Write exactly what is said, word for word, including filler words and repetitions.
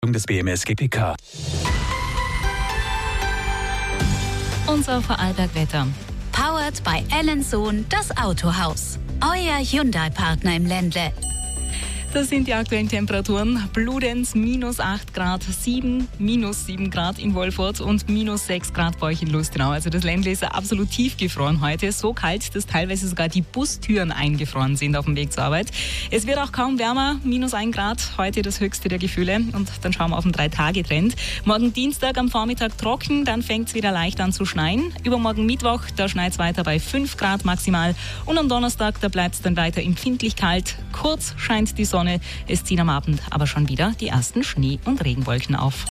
des B M S G P K. Unser Vorarlberg-Wetter. Powered by Ellensohn, das Autohaus. Euer Hyundai-Partner im Ländle. Das sind die aktuellen Temperaturen. Bludenz minus acht Grad, sieben, minus sieben Grad in Wolfurt und minus sechs Grad bei euch in Lustenau. Also das Ländle ist absolut tiefgefroren heute. So kalt, dass teilweise sogar die Bustüren eingefroren sind auf dem Weg zur Arbeit. Es wird auch kaum wärmer, minus ein Grad, heute das höchste der Gefühle. Und dann schauen wir auf den Drei-Tage-Trend. Morgen Dienstag am Vormittag trocken, dann fängt es wieder leicht an zu schneien. Übermorgen Mittwoch, da schneit es weiter bei fünf Grad maximal. Und am Donnerstag, da bleibt es dann weiter empfindlich kalt. Kurz scheint die Sonne. Es ziehen am Abend aber schon wieder die ersten Schnee- und Regenwolken auf.